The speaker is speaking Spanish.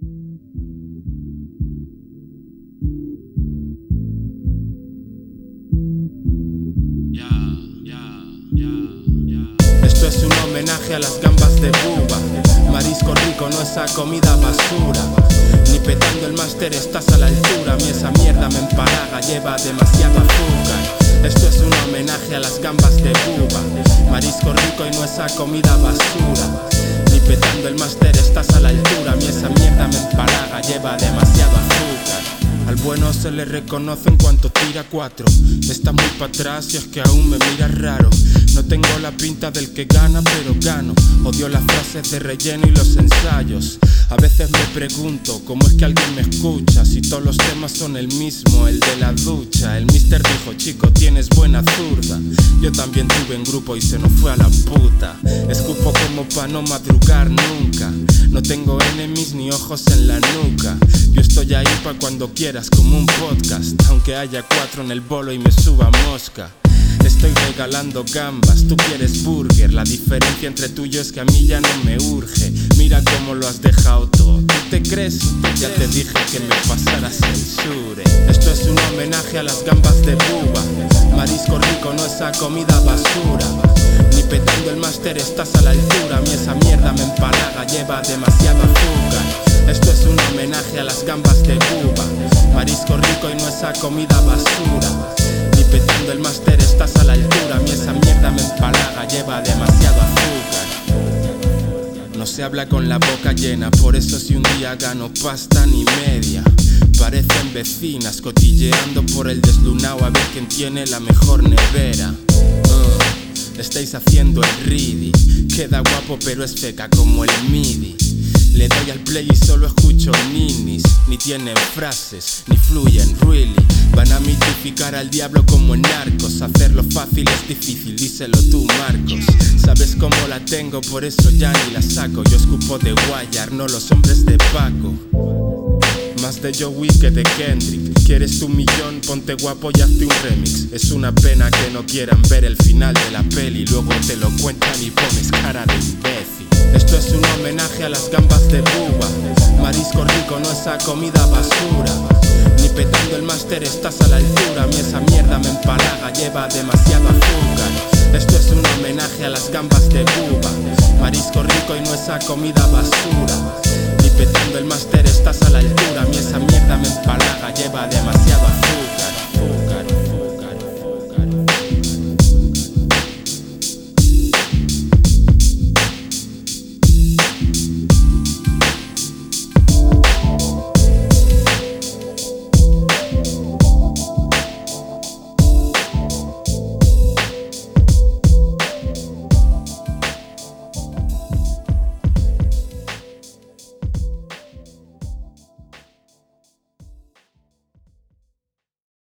Esto es un homenaje a las gambas de Buba. Marisco rico, no esa comida basura. Ni petando el máster estás a la altura. A mí esa mierda me empalaga, lleva demasiado azúcar. Esto es un homenaje a las gambas de Buba. Marisco rico y no esa comida basura. Ni petando el máster estás a la altura. A mí esa mierda me empalaga, lleva demasiado azúcar. Al bueno se le reconoce en cuanto tira 4. Está muy para atrás y es que aún me mira raro. No tengo la pinta del que gana, pero gano. Odio las frases de relleno y los ensayos. A veces me pregunto cómo es que alguien me escucha si todos los temas son el mismo, el de la ducha. El mister dijo: chico, tienes buena zurda. Yo también tuve en grupo y se nos fue a la puta. Escupo como pa' no madrugar nunca. No tengo enemies ni ojos en la nuca. Yo estoy ahí pa' cuando quieras, como un podcast. Aunque haya 4 en el bolo y me suba mosca. Estoy regalando gambas, tú quieres burger. La diferencia entre tú y yo es que a mí ya no me urge. Mira cómo lo has dejado todo. ¿Tú te crees? Ya te dije que me pasaras el sure. Esto es un homenaje a las gambas de Buba. Marisco rico, no esa comida basura. Ni petando el máster estás a la altura. A mí esa mierda me empalaga, lleva demasiado azúcar. Esto es un homenaje a las gambas de Buba. Marisco rico y no esa comida basura. Ni petando el máster estás a la altura. A mí esa mierda me empalaga, lleva demasiado azúcar. No se habla con la boca llena, por eso si un día gano pasta ni media. Parecen vecinas cotilleando por el deslunao a ver quién tiene la mejor nevera. Estáis haciendo el ready. Queda guapo pero es feca como el MIDI. Le doy al play y solo escucho ninis. Ni tienen frases, ni fluyen really. Van a mitificar al diablo como en Narcos. Hacerlo fácil es difícil, díselo tú, Marcos. Sabes cómo la tengo, por eso ya ni la saco. Yo escupo de Guayar, no los hombres de Paco. Más de Joey que de Kendrick. ¿Quieres tu millón? Ponte guapo y hazte un remix. Es una pena que no quieran ver el final de la peli. Luego te lo cuentan y pones cara de imbécil. Esto es un homenaje a las gambas de Buba. Marisco rico, no esa comida basura. Ni petando el máster estás a la altura. A mí esa mierda me empalaga, lleva demasiado azúcar. Esto es un homenaje a las gambas de Buba. Marisco rico y no esa comida basura. Ni petando el máster estás a la altura. A mí esa mierda me empalaga, lleva demasiado azúcar.